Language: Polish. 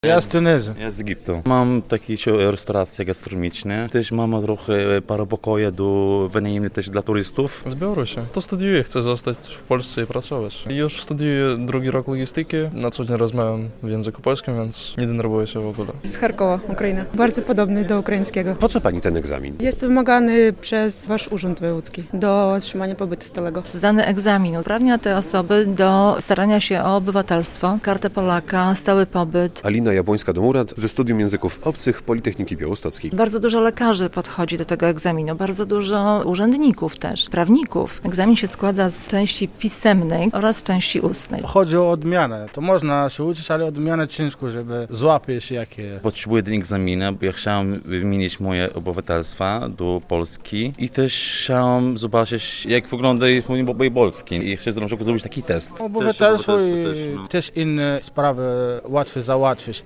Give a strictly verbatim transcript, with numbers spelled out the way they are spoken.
Ja z Tunezu. Ja z Egiptu. Mam takie restauracje gastronomiczne. Też mam trochę parę pokoje do wynajmu też dla turystów. Z Białorusi. To studiuję, chcę zostać w Polsce i pracować. Już studiuję drugi rok logistyki. Na co dzień rozmawiam w języku polskim, więc nie denerwuję się w ogóle. Z Charkowa, Ukraina. Bardzo podobny do ukraińskiego. Po co pani ten egzamin? Jest wymagany przez wasz urząd wojewódzki do otrzymania pobytu stałego. Zdany egzamin uprawnia te osoby do starania się o obywatelstwo, kartę Polaka, stały pobyt. Alina Jabłońska-Domurat ze Studium Języków Obcych Politechniki Białostockiej. Bardzo dużo lekarzy podchodzi do tego egzaminu, bardzo dużo urzędników też, prawników. Egzamin się składa z części pisemnej oraz części ustnej. Chodzi o odmianę. To można się uczyć, ale odmianę ciężko, żeby złapać jakie. Potrzebuję ten egzamin, bo ja chciałem wymienić moje obywatelstwa do Polski i też chciałem zobaczyć, jak wygląda mój obywatelstwo polski. I chcę zrobić taki test. Obywatelstwo i też inne sprawy łatwo załatwić.